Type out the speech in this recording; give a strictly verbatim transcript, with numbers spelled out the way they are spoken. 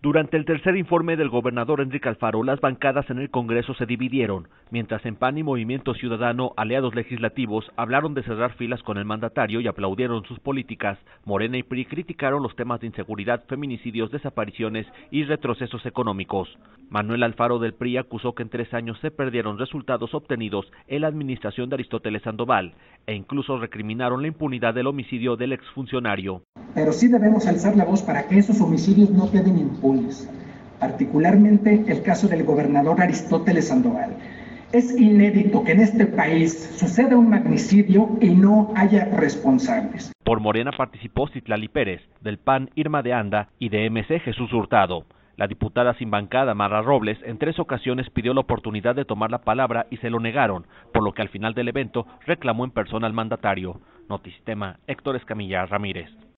Durante el tercer informe del gobernador Enrique Alfaro, las bancadas en el Congreso se dividieron, mientras en P A N y Movimiento Ciudadano, aliados legislativos, hablaron de cerrar filas con el mandatario y aplaudieron sus políticas. Morena y P R I criticaron los temas de inseguridad, feminicidios, desapariciones y retrocesos económicos. Manuel Alfaro del P R I acusó que en tres años se perdieron resultados obtenidos en la administración de Aristóteles Sandoval e incluso recriminaron la impunidad del homicidio del exfuncionario. Pero sí debemos alzar la voz para que esos homicidios no queden impunes, particularmente el caso del gobernador Aristóteles Sandoval. Es inédito que en este país suceda un magnicidio y no haya responsables. Por Morena participó Citlali Pérez, del P A N Irma de Anda y de M C Jesús Hurtado. La diputada sin bancada Mara Robles en tres ocasiones pidió la oportunidad de tomar la palabra y se lo negaron, por lo que al final del evento reclamó en persona al mandatario. Notisistema, Héctor Escamilla Ramírez.